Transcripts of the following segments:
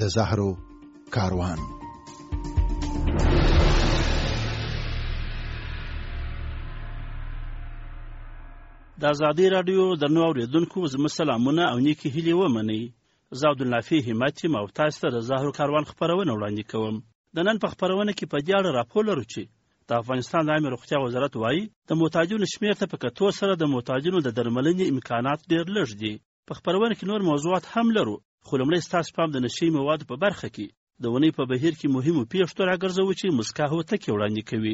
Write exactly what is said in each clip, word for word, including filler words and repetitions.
د زهرو کاروان. د ازادي رادیو درنو اوریدونکو زموږ سلامونه او نیکې هیلې ومنئ. زه عبدالنافع همت یم او تاسو ته د زهرو کاروان خپرونه وړاندې کوم. د نن په خپرونه کې په دې اړه راپور لرو چې د افغانستان د عامه روغتیا وزارت وایي د محتاجونو شمېر ته په کتو سره د محتاجونو د درملنې امکانات ډېر لږ دي. په خپرونه کې نور موضوعات هم لرو، خو لومړی ستاسو پام د نشي موادو په برخه کې د اونۍ په بهیر کې مهمو پیښو راګرځوو چې مسکا هوتکې وړاندې کوي.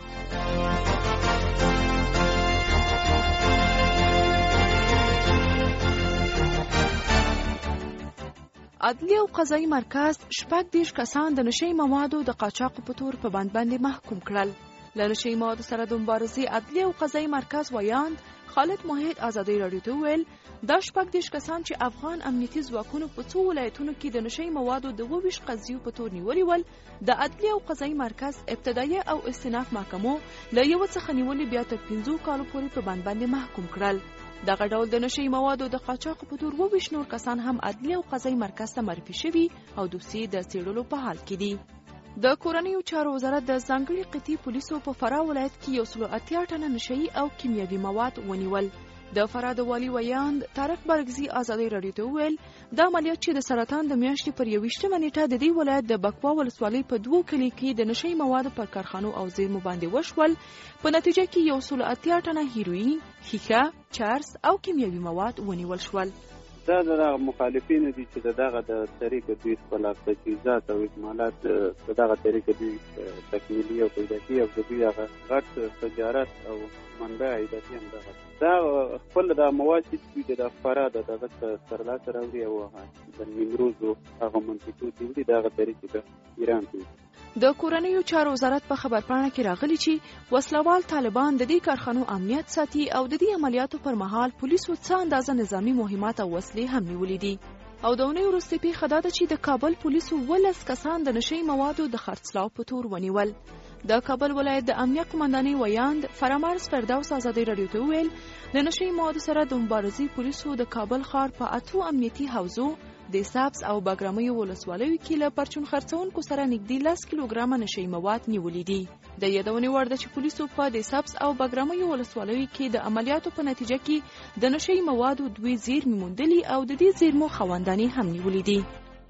عدلیه او قضایي مرکز شپږ دېرش کسان د نشي موادو د قاچاقو په تور په بند باندې محکوم کړل. له نشي موادو سره د مبارزې عدلیه او قضایي مرکز ویاند خالد موحد ازادي رادیو ته وویل دا شپږ دېرش کسان چې افغان امنیتي ځواکونو په څو ولایتونو کې د نشي موادو د اووه ویشت قضیو په تور نیولي ول، د عدلیه او قضایي مرکز ابتدایي او استیناف محکمو له یو څخه نیولې بیا تر پنځو کالو پورې په بند باندې محکوم کړل. دغه ډول د نشي موادو د قاچاق په تور اووه ویشت نور کسان هم عدلیه او قضایي مرکز ته معرفي شوي او دوسیې د څېړلو په حال کې دي. د کورنیو چارو وزارت د ځانګړي قطعي پولیسو په فراه ولایت کې یو سل اتیا ټنه نشي او کیمیاوي مواد ونیول. د فراه د والي ویاند طارق برګزي ازادي رادیو ته وویل دا عملیات چې د سرطان د میاشتې پر یوویشتمه نیټه د دې ولایت د بکوا ولسوالۍ په دوو کلیو کې د نشي موادو پر کارخانو او زیرمو باندې وشول. په نتیجه کې یو سل اتیا ټنه هیروین، ښیښه، چرس او کیمیاوي مواد ونیول شول. دا د مخالفین دي چې دغه د طریقې دوی خپل تجهیزات او اکمالات دغه طریقې دوی تکمیلي او پیداکي او دوی هغه غټ تجارت او منبع عیداتي هم دغه دا خپل د مواد چې د فراد دغه سرلاسه راوړي او د نیمروز هغه منطقو دي دغه طریقې د ایران دي. د کورنیو چارو وزارت په خبرپاڼه کې راغلي چې وسلوال طالبان د دې کارخانو امنیت ساتي او د دې عملیاتو پر مهال پولیسو څه اندازه نظامی مهمات او وسلې هم نیولې دي. او د اونۍ وروستۍ پیښه دا ده چې د کابل پولیسو ولس کسان د نشي موادو د خرڅلاو په تور ونیول. د کابل ولایت د امنیه قومندانۍ ویاند فرامرز فردوس ازادي رادیو ته وویل د نشي موادو سره د مبارزې پولیسو د کابل ښار په اتو امنیتي حوزو د سابس او باګرامیو ولسوالیو کې له پرچون خرڅونکو سره نږدې لس کیلوګرامه نشي مواد نیولې دي. د یادونې وړ ده چې پولیسو په د سابس او باګرامیو ولسوالیو کې د عملیاتو په نتیجه کې د نشي موادو دوی زیرمې موندلي او د دې زیرمو خاوندانې هم نیولې دي.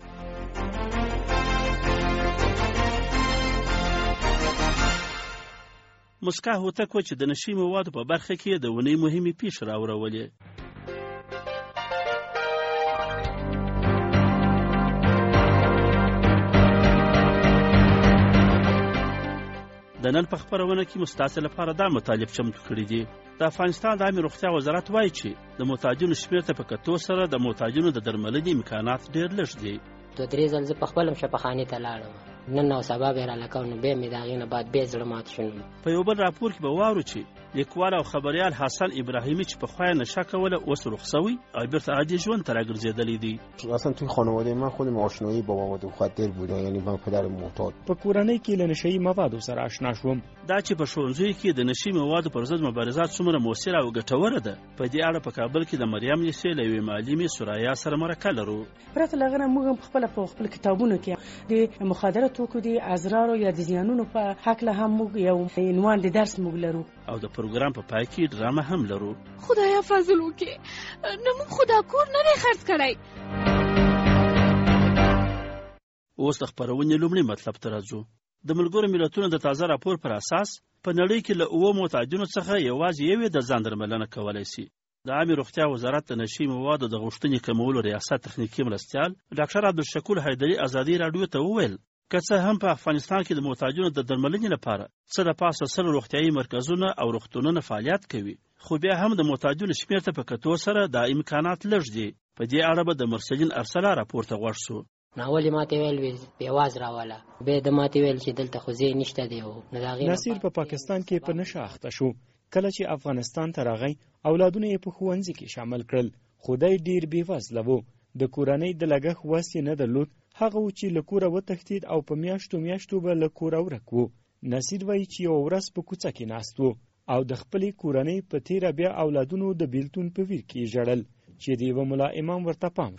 مسکا هوتک چې د نشي موادو په برخه کې د ونې مهمې پیښې راوړولې. د نن په خپرونه کې مستاسې لپاره دا مطالب چمتو کړي دي. د افغانستان د عامه روغتیا وزارت وایي چې د محتاجونو شمېر ته په کتو سره د محتاجونو د درملنې امکانات ډېر لږ دي. دوه درې ځل زه په خپله شفاخانې ته لاړم، نن او سبا به یې راله نو بیا مې د هغې نه بعد بیا زړه مات شو. په یو بل راپور کې به واورو چې لیکوال او خبریال حسن ابراهیمی چې پخوا یې نشه کوله اوس رخ شوی او بیرته عادي ژوند ته راګرځېدلی دی. اصلا توی خانواده من خودم آشنایی با مواد مخدر بود، یعنی من پدر معتاد. په کورنۍ کې له نشهیي موادو سره آشنا شوم. دا چې په ښوونځیو کې د نشي موادو پر ضد مبارزه څومره مؤثره او ګټوره ده، په دې اړه په کابل کې د مریم لیسې له یوې معلمې سرایا سره مرکه لرو. پرته له هغه نه موږ په خپله په خپل کتابونو کې د مخدره توکو د اضرارو یا د زیانونو په هکله هم موږ یو عنوان د درس موږ لرو او د پروګرام په پای کې ډرامه هم لرو. خدایا فضل وکړي، نه موږ خدا کور نه دی خرڅ کړی. اوس د خپرونې لومړي مطلب ته راځو. د ملګرو ملتونو د تازه راپور پر اساس په نړۍ کې له اووه محتاجونو څخه یوازې یوې د ځان درملنه کولی شي. د عامه روغتیا وزارت د نشي موادو د غوښتنې کمولو ریاست تخنیکي مرستیال ډاکټر عبدالشکور حیدري ازادي رادیو ته وویل که څه هم په افغانستان کې د محتاجونو د درملنې لپاره څه د پاسه سل روغتیایي مرکزونه او روغتونونه فعالیت کوي، خو بیا هم د محتاجونو شمېر ته په کتو سره دا امکانات لږ دي. په دې اړه به د مرسلین ارسلا راپور ته غوږ شو. ناولې ماته ویل بیواز راواله، بیا د ماته ویل چې دلته خو ځای نشته دی. نصیر په پاکستان کې په نشه اخته شو. کله چې افغانستان ته راغی اولادونه یې په ښوونځي کې شامل کړل، خو دی ډېر بېوزله و، د کورنۍ د لګښت وس یې نه درلود. هغه و چې له کوره وتښتېد او په میاشتو میاشتو به له کوره ورک و. نصیر وایي چې یوه ورځ په کوڅه کې ناست و او د خپلې کورنۍ په تیره بیا اولادونو د بیلتون په ویر کې ژړل چې د یوه ملا امام ورته پام شو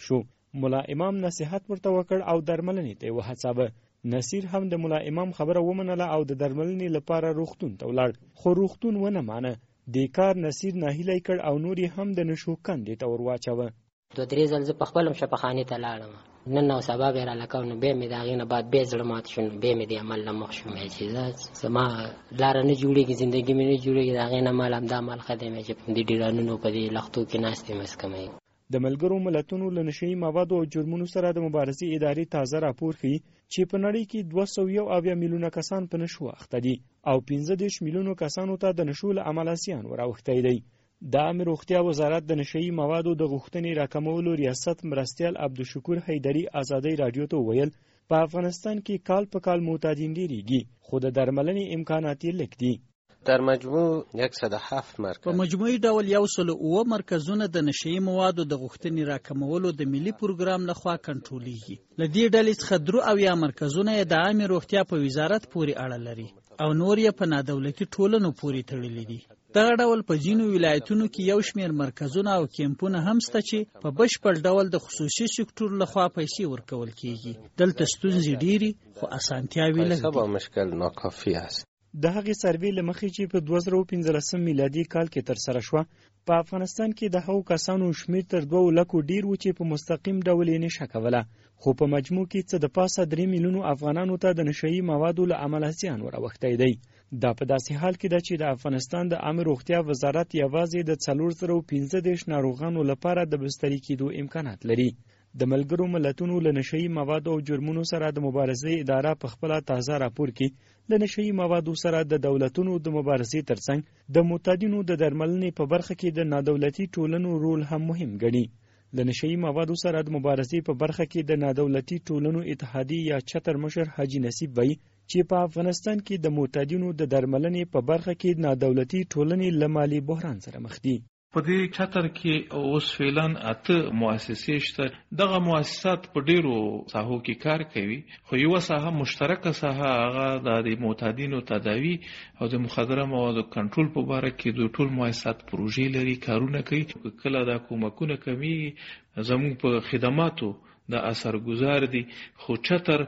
ملا امام نصیحت ورته وکړ او درملنې ته یې وهڅاوه. نصیر هم د ملا امام خبره ومنله او د درملنې لپاره روغتون ته ولاړ، خو روغتون ونه مانه. دې کار نصیر ناهیلی کړ او نور یې هم د نشو کندې ته ور واچوه. دوه درې ځل زه پخپله هم شفاخانې ته لاړم، نن او سبا به یې راله نو بیا مې د هغې نه بعد بیا زړه مات شو، نو بیا مې دې عمل نه مخ شوم چې زما لاره نه جوړېږي، زندګي مې نه جوړېږي، د هغې نه مال همدا مال ښه دی چې په دې ډیرانونو په دې لښتو کې ناست یم اسکمه. د ملګرو ملتونو له نشهیي موادو او جرمونو سره د مبارزې ادارې تازه راپور ښیي چې په نړۍ کې دوه سوه یو اویا میلیونه کسان په نشو اخته دي او پنځه دېرش میلیونو کسانو ته د نشو له امله زیان وراوښتی دی. د عامې روغتیا وزارت د نشهیي موادو د غوښتنې راکمولو ریاست مرستیال عبدالشکور حیدري ازادۍ راډیو ته وویل په افغانستان کې کال په کال معتادین ډېرېږي، خو د درملنې امکانات یې لږ دي. در مجموع صد و هفت مرکز په مجموعي ډول یو سل اوه مرکزونه د نشهیي موادو د غوښتنې راکمولو د ملي پروګرام لخوا کنټرولېږي. له دې ډلې څخه درو اویا مرکزونه یې د عامې روغتیا په وزارت پورې اړه لري او نور یې په نادولتي ټولنو پورې تړلي دي. دغه ډول په ځینو ولایتونو کې یو شمېر مرکزونه او کیمپونه هم شته چې په بشپړ ډول د خصوصي سکتور لخوا پیسې ورکول کېږي. دلته ستونزې ډېرې خو اسانتیاوې لږ دي. مشکل ناکافي است. د هغې سروې له مخې چې په دوه زره پنځلسم میلادي کال کې ترسره شوه، په افغانستان کې د هغو کسانو شمېر تر دوو لکو ډېر و چې په مستقیم ډول یې نشه کوله، خو په مجموع کې څه د پاسه درې میلیونو افغانانو ته د نشهیي موادو له امله زیان وراوښتی دی. دا په داسې حال کې ده چې د افغانستان د عامې روغتیا وزارت یوازې د څلور زره پنځه دېرش ناروغانو لپاره د بستري کېدو امکانات لري. د ملګرو ملتونو له نشهیي موادو او جرمونو سره د مبارزې اداره په خپله تازه راپور کې د نشهیي موادو سره د دولتونو د مبارزې ترڅنګ د معتادینو د درملنې په برخه کې د نادولتي ټولنو رول هم مهم ګڼي. د نشهیي موادو سره د مبارزې په برخه کې د نادولتي ټولنو اتحادیې یا چتر مشر حاجي نصیب وایي چې په افغانستان کې د معتادینو د درملنې په برخه کې نادولتي ټولنې له مالي بحران سره مخ دي. په دې چتر کې اوس فعلا اته مؤسسې شته. دغه مؤسسات په ډیرو ساحو کې کار کوي، خو یوه ساحه مشترکه ساحه هغه د معتادینو تداوی او د مخدره موادو کنټرول په باره کې د ټول مؤسسات پروژې لري، کارونه کوي. کله دا کومکونه کمیږي زموږ په خدماتو د اثرګذار دي، خو چتر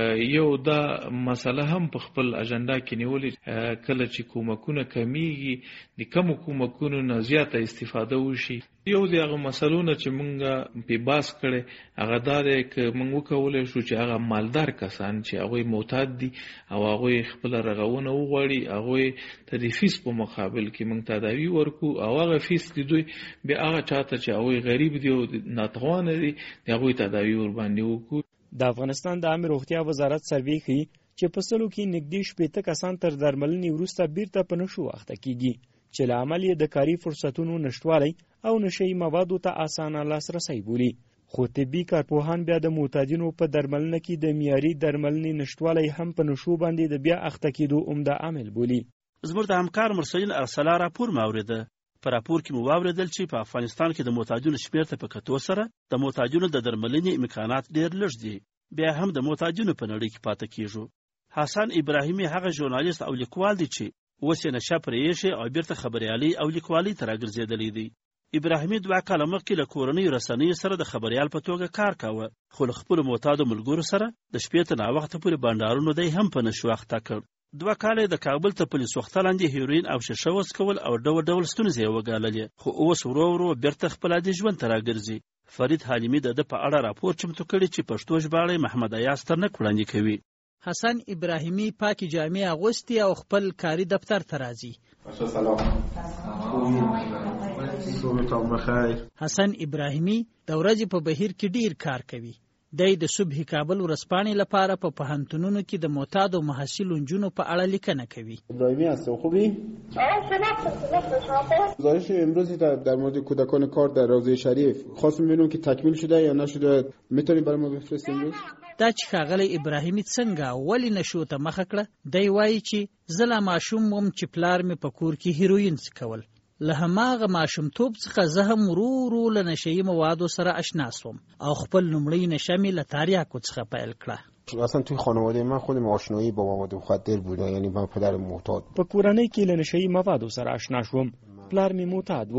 یو دا مسله هم په خپل اجنډا کې نیولې، کله چې کومکونه کمیږي د کمو کومکونو نه زیاته استفاده وشي. یو د هغه مسلونه چې مونږ په باس کړي هغه دا دی که مونږ وکولی شو چې هغه مالدار کسان چې هغوی معتاد دي او هغوی خپله رغونه وغواړي، هغوی ته د فیس په مقابل کې مونږ تداوي ورکو او هغه فیس د دوی بیا هغه چاته چې هغوی غریب دي او ناتوانه دي د هغوی تداوي ورباندې وکړو. د افغانستان د عامې روغتیا وزارت سروې ښیي چې په سلو کې نږدې شپېته کسان تر درملنې وروسته بیرته په نشو اخته کېږي چې له عمل یې د کاري فرصتونو نشتوالی او نشهیي موادو ته اسانه لاسرسی بولي. خو طبي کارپوهان بیا د معتادینو په درملنه کې د معیاري درملنې نشتوالی هم په نشو باندې د بیا اخته کېدو عمده عامل بولي. زموږ د همکار مرسلین ارسلا راپور مو اورېده. په راپور کې مو واورېدل چې په افغانستان کې د معتادینو شمېر ته په کتو سره د معتادینو د درملنې امکانات ډېر لږ دي. بیا هم د معتادینو په نړۍ کې پاتې کېږو. حسن ابراهیمي هغه ژورنالیست او لیکوال دی چې اوس یې نشه پرې ایښې او بیرته خبریالۍ او لیکوالۍ ته راګرځېدلی دی. ابراهیمي دوه کاله مخکې له کورنیو رسنیو سره د خبریال په توګه کار کاوه، خو له خپلو معتادو ملګرو سره د شپې تر ناوخته پورې بانډارونو دی هم په نشو اخته کړ. دوه کاله د کابل ته پولیس وخته لاندې هیروین او شیشه وڅکول او ډول ډول ستونزې یې وګاللې، خو اوس ورو ورو بیرته خپل عادي ژوند ته راګرځي. فرید حلیمي د ده په اړه راپور چمتو کړی چې پښتو ژباړی محمد ایاز ترنک وړاندې کوي. حسن ابراهیمي پاکې جامې اغوستي او خپل کاري دفتر ته راځي. حسن ابراهیمي د ورځې په بهیر کې ډیر کار کوي. دی د صبح کابل ورځپاڼې لپاره په پوهنتونونو کې د معتادو محصلو نجونو په اړه لیکنه کوي. ابراهیمی هستم، خوبی؟ گزارش امروزی در مورد کودکان کار در روضه شریف خواستم ببینم که تکمیل شده یا نشده، میتونید برای ما بفرستید امروز؟ دا چې ښاغلی ابراهیمي څنګه ولې نشو ته مخه کړه؟ دی وایي چې زه لا ماشوم وم چې پلار مې په کور کې هیروین څکول. له هماغه ماشومتوب څخه زه هم ورو ورو له نشهیي موادو سره اشنا سوم او خپل لومړی نشه مې له تریاکو څخه پیل کړه. اصلا توی خانواده من خودم آشنایی با مواد مخدر بوده، یعنی من پدر معتاد. په کورنۍ کې له نشهیي موادو سره اشنا شوم. پلار مې معتاد و.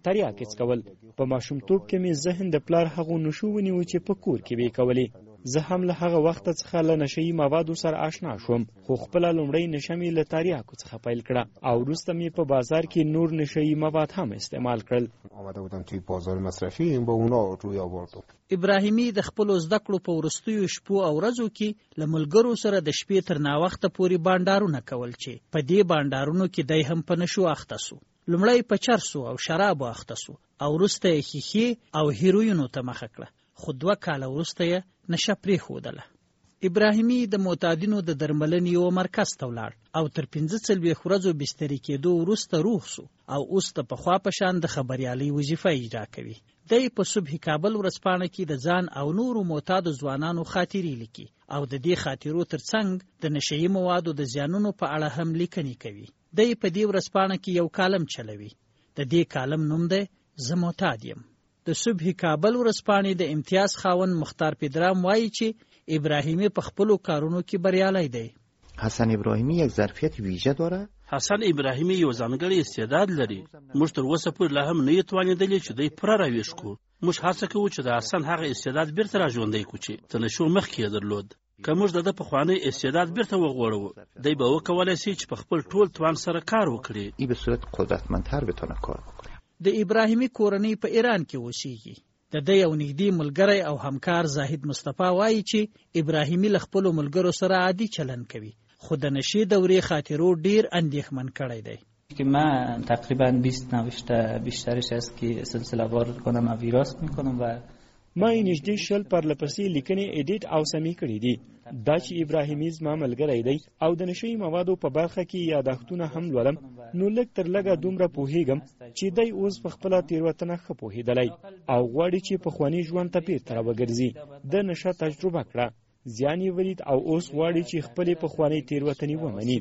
تریاک څکول. په ماشومتوب کې مې ذهن د پلار هغو نشو ونیو چې په کور کې به کولې. زه هم له هغه وخت څخه له نشئی موادو سره آشنا شوم، خو خپل لومړی نشه مې له تریاکو څخه پیل کړه او وروسته مې په بازار کې نور نشئی مواد هم استعمال کړل. آمده بودم توی بازار مصرفی با اونا روی آوردم. ابراهیمی د خپل زده کړو په وروستیو شپو او ورځو کې له ملګرو سره د شپې تر ناوخته پورې بانډارونه کول چې په دې بانډارونو کې دی هم په نشو اخته سو. لومړی په چرسو او شرابو اخته سو او وروسته یې ښیښې او هیروینو ته مخه کړه، خو دوه کاله وروسته یې نشه پرېښودله. ابراهیمی د معتادینو د درملنې یو مرکز ته ولاړ او تر پنځه څلوېښت ورځو بستري کېدو وروسته روغ سو او اوس د پخوا په شان د خبریالۍ وظیفه اجرا کوي. دی په صبح کابل ورځپاڼه کې د ځان او نورو معتادو ځوانانو خاطرې لیکي او د دې خاطرو ترڅنګ د نشهیي موادو د زیانونو په اړه هم لیکنې کوي. دی په دې ورځپاڼه کې یو کالم چلوي. د دې کالم نوم دی زه معتاد یم. د صبح کابل ورځپاڼې د امتیاز خاوند مختار پدرام وایي چې ابراهیمی په خپلو کارونو کې بریالی دی. حسن ابراهیمی یک ظرفیت ویژه داره. حسن ابراهیمی یو ځانګړی استعداد لري. موږ تر اوسه پورې لا هم نه توانېدلې چې دی پوره راویښ کړو. موږ هڅه کوو چې د حسن هغه استعداد بیرته راژوندی کړو چې د نشو مخکې یې درلود. که موږ د ده پخوانی استعداد بیرته وغوړو، دی به وکولی سي چې په خپل ټول توان سره کار وکړي. ای به صورت قدرتمندتر بتونه کار وکړي. د ابراهیمی کورنۍ په ایران کې اوسېږي. د ده یو نږدې ملګری او همکار زاهد مصطفی وایي چې ابراهیمی له خپلو ملګرو سره عادي چلن کوي، خو د نشې دورې خاطرو ډیر اندېښمن کړی دی. که من تقریبا بیست نوشته بیشترش است که سلسله وار کنم و ویراست میکنم و ما یې نږدې شل پرلپسې لیکنې ایډیټ او سمې کړي دي. دا چې ابراهیمی زما ملګری دی او د نشهیي موادو په برخه کې یادښتونه هم لولم، نو لږ تر لږه دومره پوهیږم چې دی اوس په خپله تېروتنه ښه پوهېدلی او غواړي چې پخواني ژوند ته بیرته راوګرځي. د نشه تجربه کړه، زیان یې ولید او اوس غواړي چې خپلې پخوانۍ تېروتنې ومني.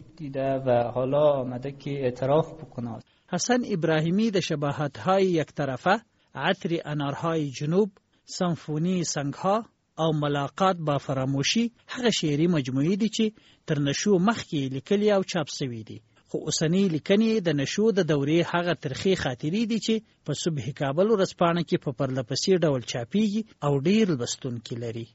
و حالا آمده که اعتراف بکنه. حسن ابراهیمی د شباهت‌های یک طرفه، عطر انارهای جنوب، سمفونی سنگها او ملاقات با فراموشي هغه شعري مجموعې دي چې تر نشو مخکې لیکلي او چاپ شوي دي، خو اوسنۍ لیکنې د نشو د دورې هغه ترخې خاطرې دي چې په صبح کابل ورځپاڼه کې په پرلپسې ډول چاپیږي او ډیر لوستونکي لري.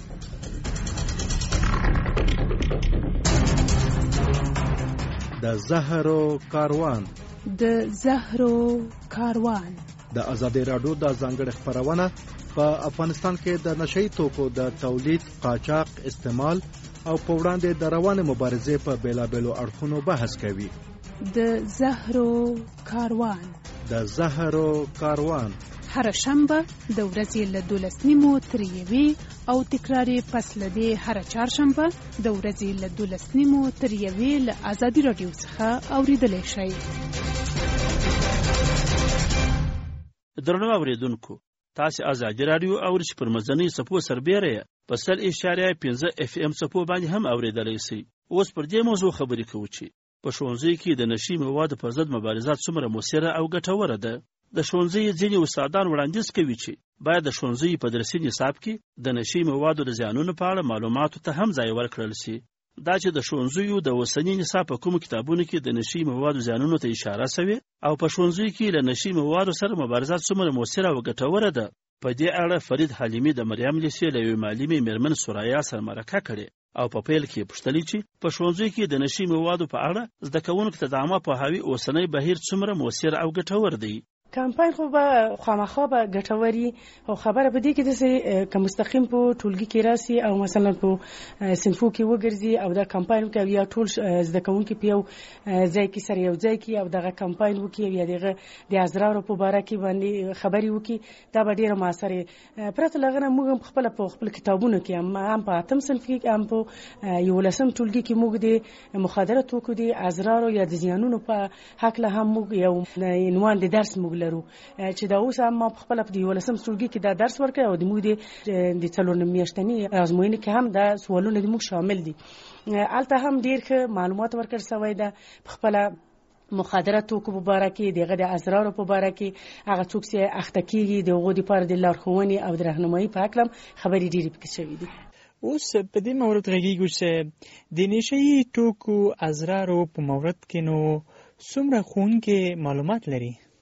د زهرو کاروان د زهرو کاروان د ازادي راډیو د ځانګړي خبرونه په افغانستان کې د نشئی توکو د تولید، قاچاق، استعمال او په وړاندې د روانې مبارزې په بیلابیلو اړخونو بحث کوي. د زهرو کاروان د زهرو کاروان هر شنبه د ورځې له دولس نیمو تر یوې او تکراري پس له دې هر چهارشنبه د ورځې له دولس نیمو تر یوې له ازادي راډیو څخه اوریدلی شئ. درنو اوریدونکو، تاسو ازادي راډیو اورئ چې پر مزنی صفو سربېره په سل اشاریه پنځه اف ام صفو باندې هم اوریدلی شئ. اوس پر دې موضوع خبرې کوو چې په ښوونځي کې د نشي موادو پر ضد مبارزات څومره مؤثره او ګټوره ده. د ښوونځي ځینې استادان وړاندیز کوي چې باید د ښوونځي په درسي نصاب کې د نشي موادو د زیانونو په اړه معلوماتو ته هم ځای ورکړل شي. دا چې د ښوونځیو د اوسني نصاب په کومو کتابونو کې د نشي موادو زیانونو ته اشاره شوې او په ښوونځي کې له نشي موادو سره مبارزات څومره مؤثره او ګټوره ده. په دې اړه فرید حلیمي د مریم لیسې له یوې معلمې میرمن سوریا سره مرکه کړې او په پیل کې پوښتلې چې په ښوونځي کې د نشي موادو په اړه زده کوونکو ته د عامه پوهاوي اوسنی بهیر څومره مؤثر او ګټور دی. کمپاین خو به خامخا به ګټوري او خبره به دي کې د که مستقیم په ټولګي کې راسي او مثلا په صنفو کې وګرځي او دا کمپاین کوي یا ټول زده کوونکي په یو ځای کې سره یو ځای کې او دغه کمپاین وکړي یا دغه د ازرارو په باره کې باندې خبري وکړي، دا به ډیره موثره. پرته له هغه نه موږ خپل په خپل کتابونو کې هم په اتم صنف کې هم په یولسم ټولګي کې موږ د مخدره توکو د ازرارو یا د زیانونو په حق له هم موږ یو عنوان د درس موږ چې دا اوس هم په خپل په یولسم ټولګي کې دا درس ورکړي او د موږ د څلور میاشتنی ازموینې کې هم دا سوالونه د موږ شامل دي. البته هم ډیر ښه معلومات ورکړ شوی ده په خپل مخدره توکو په باره کې، دغه د ازرارو په باره کې، هغه څوک چې اخته کېږي د هغو دپاره د لارښوونې او د رهنمایي په هکله خبرې ډېرې پکې شوي دي. اوس په دې مورد غږیږو چې د نشهیي توکو ازرارو په مورد کې نو څومره ښوونکي معلومات لري؟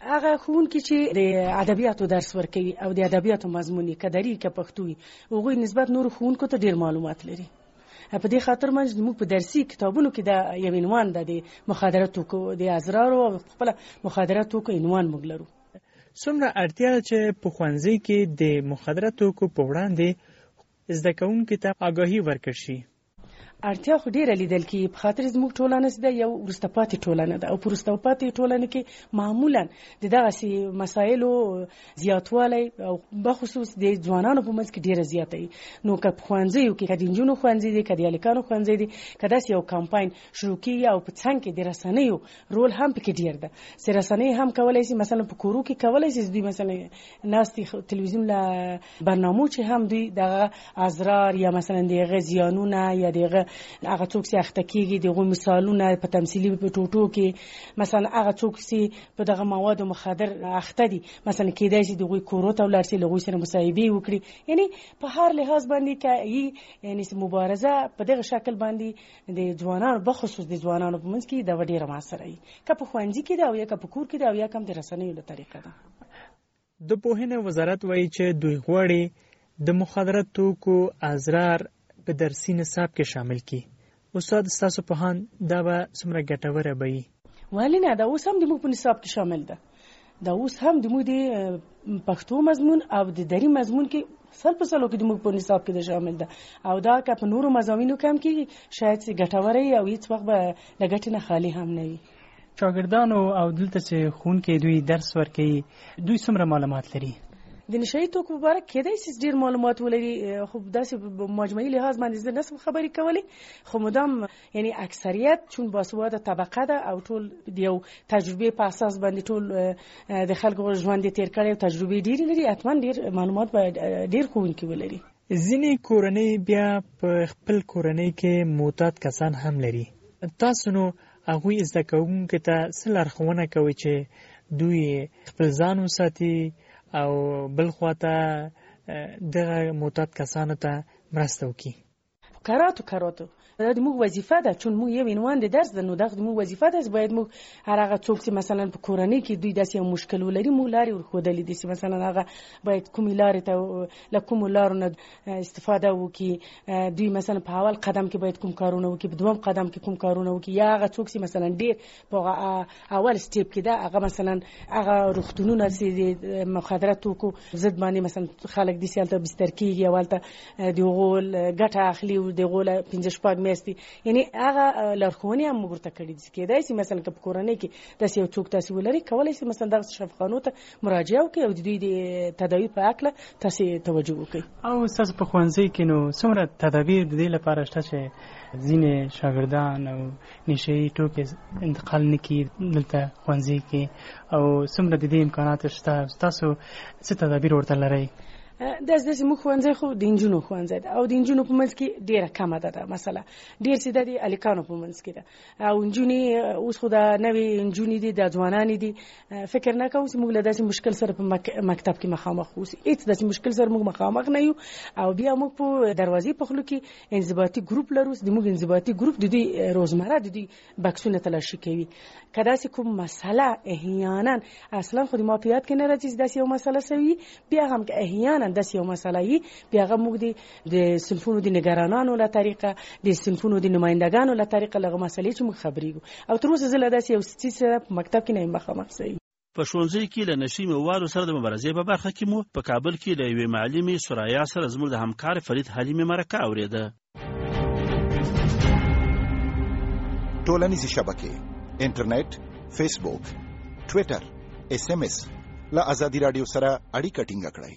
هغه ښوونکي چې د ادبیاتو درس ورکوي او د ادبیاتو مضمون یې که دري که پښتو وي هغوی نسبت نورو ښوونکو ته ډېر معلومات لري. په دې خاطر باندې موږ په درسي کتابونو کې د یو عنوان د مخدره توکو د ازرارو او خپل مخدره توکو عنوان موږ لرو. څومره اړتیا چې په ښوونځي کې د مخدره توکو په وړاندې زده کوونکو ته آګاهي ورکړل شي؟ اړتیا خو ډیره لیدل کېږي په خاطر زموږ ټولنه چې ده یو وروسته پاتې ټولنه ده او په وروسته پاتې ټولنه کې معمولا د دغسې مسایلو زیاتوالی او بخصوص د ځوانانو په منځ کې ډیره زیاته وي. نو که په ښوونځیو کې که د نجونو ښوونځي دي که د هلکانو ښوونځي دي که داسې یو کمپاین شروع کېږي او په څنګ کې د رسنیو رول هم پکې ډیر ده چې رسنۍ هم کولی شي مثلا په کورو کې کولی شي دوی مثلا ناستې تلویزیون له برنامو چې هم دوی دغه ازرار یا مثلا د هغه زیانونه یا د هغه هغه څوک چې اخته کېږي د هغوی مثالونه په تمثیلي په ټوټو کې مثلا هغه څوک چې په دغه موادو مخدر اخته دي مثلا کېدای شي د هغوی کورو ته ولاړ شي له هغوی سره مصاحبې وکړي. یعنی په هر لحاظ باندې که یعنی مبارزه په دغه شکل باندې د ځوانانو بخصوص د ځوانانو په منځ کې دا ډېره موثره وي که په ښوونځي کې ده او یا که په کور کې ده او یا کم د رسنیو له طریقه ده. د پوهنې وزارت وایي چې دوی غواړي د مخدره توکو ازرار په درسي نصاب کې شامل کړي. استاد ستاسو په هان دا به څومره ګټوره به وي؟ ولې نه، دا اوس هم د موږ په نصاب کې شامل ده. دا اوس هم د موږ د پښتو مضمون او د دري مضمون کې سل په سلو کې د موږ په نصاب کې ده شامل ده او دا که په نورو مضامینو کې هم کېږي شاید ګټوره وي او هېڅ وخت به له ګټې نه خالي هم نه وي. شاګردانو او دلته چې ښوونکي دوی درس ورکوي دوی څومره معلومات لري؟ د نشهیي توکو په باره کې کېدای شي ډېر معلومات ولري خو داسې مجموعي لحاظ باندې زه نشم خبرې کولی خو مدام یعنی اکثریت چون باسواده طبقه ده او ټول د یو تجربې په اساس باندې ټول د خلکو ژوند یې تېر کړی او تجربې ډېرې لري حتما ډېر معلومات به ډېر ښوونکي ولري. ځینې کورنۍ بیا په خپل کورنۍ کې معتاد کسان هم لري. تاسو نو هغوی زده کوونکو ته څه لارښوونه کوئ چې دوی خپل ځان وساتي او بل خواته دغه معتاد کسانو ته مرسته وکړي؟ کراتو کراتو دا د موږ وظیفه ده چون موږ یو عنوان د درس ده نو دغه د موږ وظیفه ده چې باید موږ هر هغه څوک چې مثلا په کورنۍ کې دوی داسې یو مشکل ولري موږ لارې ورښودلې دي چې مثلا هغه باید کومې لارې ته له کومو لارو نه استفاده وکړي دوی مثلا په اول قدم کې باید کوم کارونه وکړي په دوم قدم کې کوم کارونه وکړي یا هغه څوک چې مثلا ډېر په اول سټیپ کې ده هغه مثلا هغه روغتونونه چې د مخدره توکو ضد باندې مثلا خلک داسې هلته بستر کېږي او هلته د هغو ګټه اخلي د هغو له پنځه شپږ میاشتې یعنی هغه لارښوونې هم موږ ورته کړي دي کېدای شي مثلا که په کورنۍ کې داسې یو څوک تاسې ولري کولی شي مثلا دغسې شفاخانو ته مراجعه وکړي او د دوی د تداوي په هکله تاسې توجه وکړي. او ستاسو په ښوونځي کې نو څومره تدابیر د دې لپاره شته چې ځینې شاګردان او نشهیي توکي انتقال نه کړي دلته ښوونځي کې او څومره د دې امکانات شته تاسو څه تدابیر ورته لرئ؟ داسې داسې موږ ښوونځی خو د نجونو ښوونځی ده او د نجونو په منځ کې ډېره کمه ده دا مسله ډېر چې ده د هلکانو په منځ کې ده او نجونې اوس خو د نوې نجونې دي د ځوانانې دي فکر نه کوم چې موږ له داسې مشکل سره په مکتب کې مخامخ اوسو هېڅ داسې مشکل سره موږ مخامخ نه یو او بیا موږ په دروازې په خولو کې انضباطي ګروپ لرو د موږ انضباطي ګروپ د دوی روزمره د دوی بکسونه تلاشي کوي که داسې کوم مسله احیانا اصلا خو د ما په یاد کې نه راځي چې داسې یو مسله سوي بیا هم که احیانا داسې یو مسله وي بیا هغه موږ د صنفونو د نګرانانو له طریقه د صنفونو د نمایندګانو له طریقه له هغه مسلې چې موږ خبرېږو او تر اوسه زه له داسې یو څیز سره په مکتب کې نه یم مخامخ شوی. په ښوونځي کې له نشي موادو سره د مبارزې په برخه کې مو په کابل کې له یوې معلمې سرایا سره زموږ د همکار فرید حلیمې مرکه اورېده. ټولنیزې شبکې انټرنیټ فیسبوک ټویټر اس ام اس له ازادي راډیو سره اړیکه ټینګه کړئ.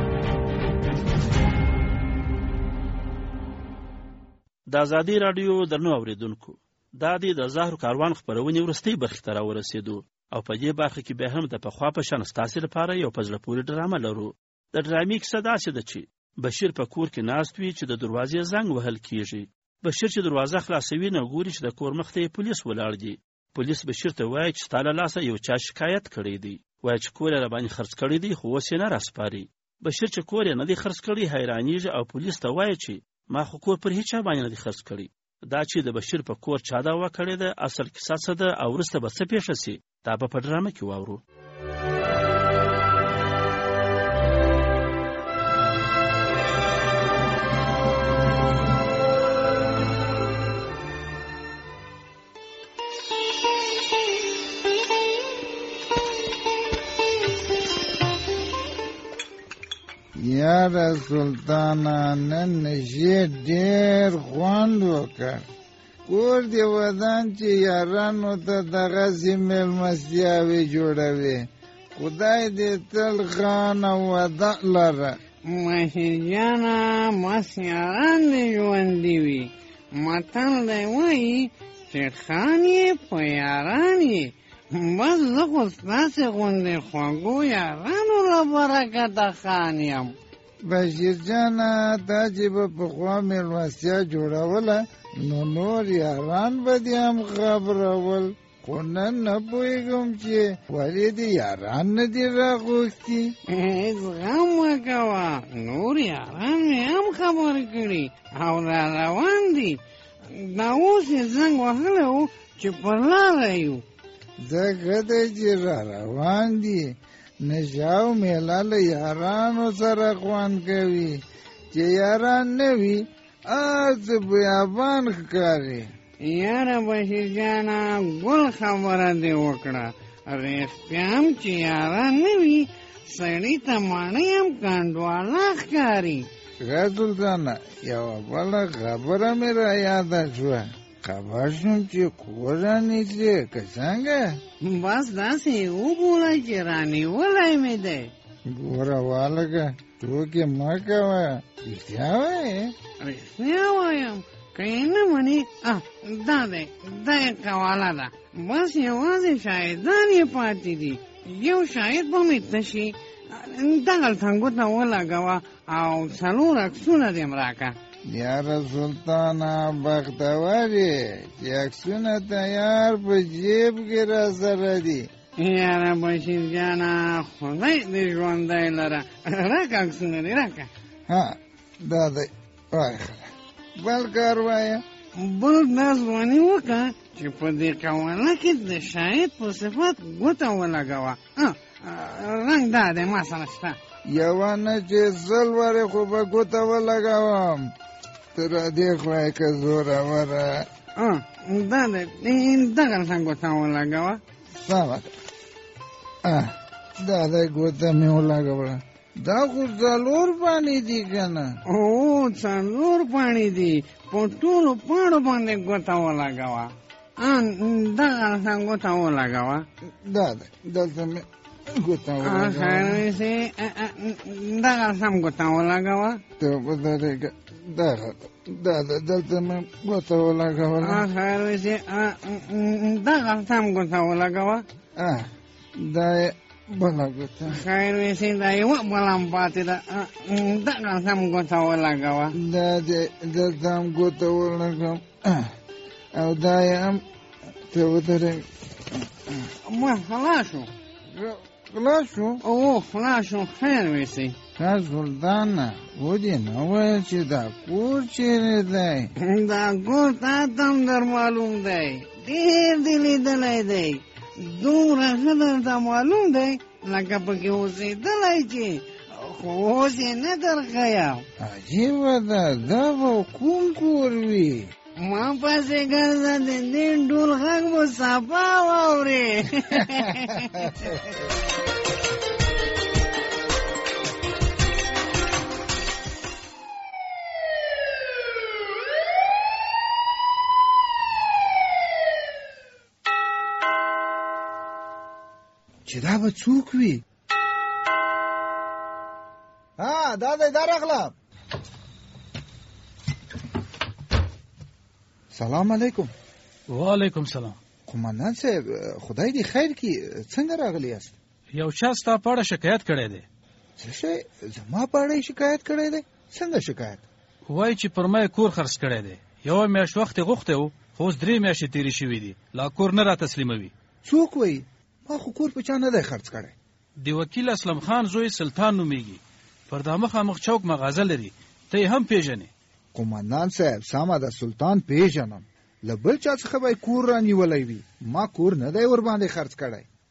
د ازادي راډیو درنو اوریدونکو دا د زهرو کاروان خپرونې وروستۍ برخې ته راورسېدو او په دې برخه کې بیا هم د پخوا په شان ستاسې لپاره یو په زړه پورې ډرامه لرو. د ډرامې کیسه داسې ده چې بشیر په کور کې ناست وي چې د دروازې زنګ وهل کېږي. بشیر چې دروازه خلاصوي نو ګوري چې د کور مخ ته پولیس ولاړ دي. پولیس بشیر ته وایي چې ستا له لاسه یو چا شکایت کړی دی وایي چې کور یې راباندې خرڅ کړی دی خو اوس یې نه راسپاري. بشیر چې کور یې نه دی خرڅ کړی حیرانېږي او پولیس ته وایي چې ما خو کور پر هیچا باندې نه دی خرڅ کړی. دا چې د بشیر په کور چا دعوه کړې ده اصل کیسه څه ده او وروسته به څه پیښه سي دا به په ډرامه کې واورو. یاره سلطانه نن نشي ډېر خوند وکړ. کور دې ودان چې یارانو ته دغسې مېلمستیاوې جوړوي. خدای دې تل خان او وده لره. مهیجانه مس یاران دې ژوندي وي. متل دی وایي چې خان یې په یاران یې. بس زه خو ستاسې غوندې خوږو یارانو له برکته خان یم. بشیر جانه تا چې به پخوا مېلمستیا جوړوله نو نور یاران به دې هم خبرول. خو نن نه پوهېږم چې ولې دې یاران نه دي راغوښتي. هېڅ غم مه کوه، نور یاران مې هم خبر کړي او را روان دي. دا اوس یې زنګ وهلی و چې پر لاره یو. ځکه دی چې را روان دي. نشه او میله له یارانو سره خوند کوي. چې یاران نه وي هر څه بیابان ښکاري. یاره بشیر جانه ګل خبره دې وکړه. رښتیا هم چې یاران نه وي سړي ته ماڼۍ هم کنډواله ښکاري. ښه سلطانه یوه بله خبره مې را یاده شوه. خبر شوم چې کور رانیسې که څنګه؟ بس داسې یې وبوله چې رانیولی مې دی. ګوره والګه ټوکې مه کوه، رښتیا وایې؟ رښتیا وایم، که یې نه منې دا دی دا یې قواله ده. بس یوازې شاهدان یې پاتې دي. یو شاهد به مې تشي دغلته ګوته ولګوه او څلور عکسونه دې م راکړه. یاره سلطانه بختور یې چې عکسونه تیار په جیب کې را سره دي. یاره بشیر جانه خدای دې ژوندی لره. راکه عکسونه دې راکه. ها دا دی وایه بل کار وایه. بل دا ځواني وکړه چې په دې قواله کې د شاهد په صفت ګوته ولګوه. رنګ دا دی ما سره شته. یوه نه چې سل وارې خو به ګوته ولګوم. ته را دې خدای که زوروره. دا دی دغلته ګوته ولګوه. سمه ده دا دی ګوته مې ولګوله. دا خو څلور پاڼې دي که نه؟ او څلور پاڼې دي. په ټولو پاڼو باندې ګوته ولګوه. دغلته ګوته ولګوه. دا دی دلته مې ګوته ولګوه. خیرسې دغلته هم ګوته ولګوه. ته ودرېږه. دغه دا ده دلته مې ګوته ولګوله. خیرسې دغلته هم ګوته ولګوه. دا یې بله ګوته. خیر ویسې دا یوه بله هم پاتې ده. دغلته هم ګوته ولګوه. دا دې دلته هم ګوته ولګوم او دا یې هم ته ودرېږه. ما خلاص شو. خلاص شو؟ او خلاص شو. خیر ویسې. ښه سلطانه ودې نه ویل چې دا کور چیرې دی؟ دا کور تا ته هم در معلوم دی. ډېر دې لیدلی دی. دومره ښه درته معلوم دی لکه پکې اوسېدلی چې خو اوس یې نه درښیم. عجیبه ده دا به کوم کور وي؟ ما پسې ګرځه د دې ډول غږ به صفا واورې. چې دا به څوک وي؟ ها دا دی دا راغلم. سلام علیکم. وعلیکم سلام. قمندان صاحب خدای دې خیر کړي، څنګه راغلی یاست؟ یو چا ستا په اړه شکایت کړی دی. څه شی؟ زما په اړه شکایت کړی دی؟ څنګه شکایت؟ وایي چې پر ما کور خرڅ کړی دی. یوه میاشت وخت یې غوښتی و خو اوس درې میاشتې تېرې شوي دي لا کور نه را تسلیموي. څوک وایي؟ ما خو کور په چا نه دی خرڅ کړی. د وکیل اسلم خان زوی سلطان نومیږي. پر دا مخامخ چوک مغازه لري. ته یې هم پیژنې؟ قمندان صاحب سمه ده سلطان پیژنم. له بل چا څخه به کور رانیولی وي. ما کور نه دی ورباندې خرڅ کړی.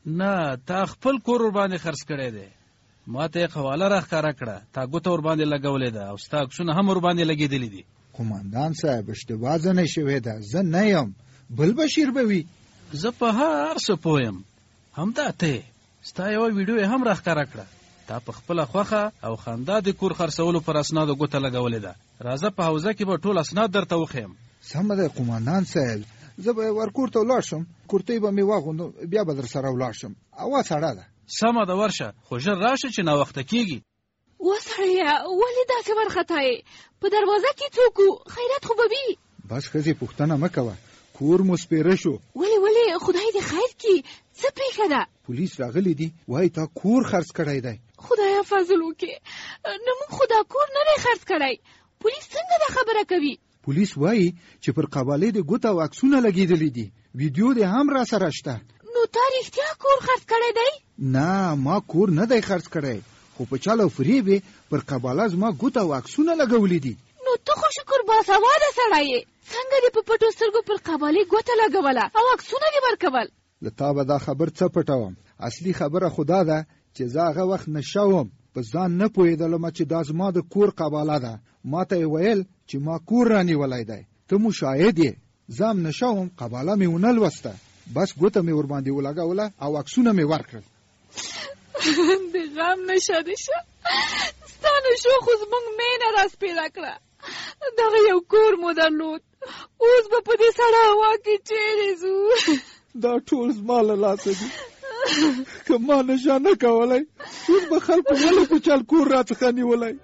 نه تا خپل کور ور باندې خرڅ کړی دی. ما ته یې حواله راښکاره کړه، تا ګوته ور باندې لګولې ده او ستا عکسونه هم ور باندې لګېدلي دي. قومندان صاحب اشتباه ځنې شوې ده، زه نه یم، بل بشیر به وي. زه په هر څه پوه یم، همدا ته ستا یوه ویډیو یې هم راښکاره کړه. تا په خپله خوښه او خندا د کور خرڅولو پر اسنادو ګوته لګولې ده. راځه په حوزه کې به ټول اسناد درته وښیم. سمه ده قومندان صاحب، زه به ورکور ته ولاړ شم، کورتۍ به مې واغوندم، بیا به در سره ولاړ شم. هوا سړه ده. سمه ده ورشه، خو ژر راشه چې ناوخته کېږي. وسړیه ولې داسې وارخطایې؟ په دروازه کې څوک و؟ خیرات خو به وي. بس ښځې پوښتنه مه کوه، کور مو سپېره شو. ولې ولې خدای دې خیر کړي، څه پېښه ده؟ پولیس راغلی دي، وایي تا کور خرڅ کړی دی. خدایه فضل وکړې، نه موږ خو دا کور نه دی خرڅ کړی. پولیس څنګه دا خبره کوي؟ پولیس وایي چې پر قبالې د ګوته او عکسونه لګېدلي دي، ویډیو دې هم را سره شته. نو تا رښتیا کور خرڅ کړی دی؟ نه ما کور نه دی خرڅ کړی، خو په چل او فریب یې پر قباله زما ګوته او عکسونه لګولي دي. نو ته خو شکر باسواده سړی یې، څنګه دې په پټو سترګو پر قبالې ګوته لګوله او عکسونه دې ورکول؟ له تا به دا خبر څه پټوم؟ اصلي خبره خو دا ده چې زه هغه وخت نشه وم، په ځان نه پوهېدلم چې دا زما د کور قباله ده. ما ته یې ویل چې ما کور رانیولی دی، ته مو شاهد یې. زه هم نشه وم، قباله مې ونه لوسته، بس ګوته مې ورباندې ولګوله او عکسونه مې ورکړل. د غم نشه دې شه، ستا نشو خو زموږ مینه راسپېره کړه. دغه یو کور مو درلود، اوس به په دې سړه هوا کې چیرې ځو؟ دا ټول زما له لاسه دي، که ما نشه نه کولی اوس به خلکو ولې په چل کور راڅخه نیولی.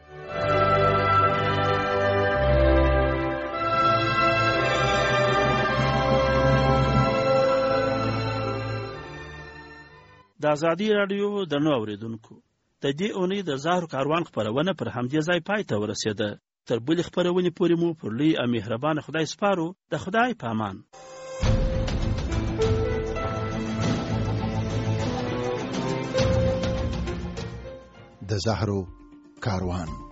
د ازادي راډیو د نو اوریدونکو، د دې اونۍ د زهرو کاروان خپرونه پر همدې ځای پای ته ورسېده. تر بلې خپرونې پورې مو پر لوی او مهربانه خدای سپارو. د خدای په امان. د زهرو کاروان.